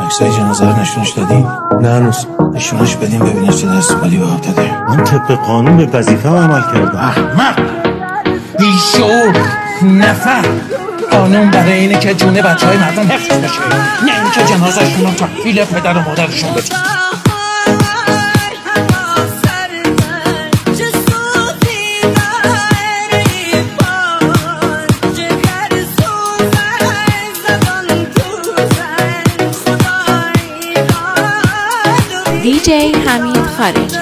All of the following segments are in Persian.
عکسای جنازه رو نشونش دادی؟ نه هنوز. نشونش بدیم ببینه چه دستمالی به آب داده. من طبق قانون به وظیفه‌ام عمل کردم. احمق، بیشعور، نفر. قانون برای اینه که جون بچهای مردم حفظ بشه، نه اینکه جنازه‌شون رو تحویل پدر و مادرشون بده. DJ حمید خارجی.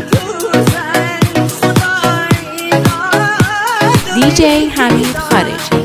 DJ حمید خارجی.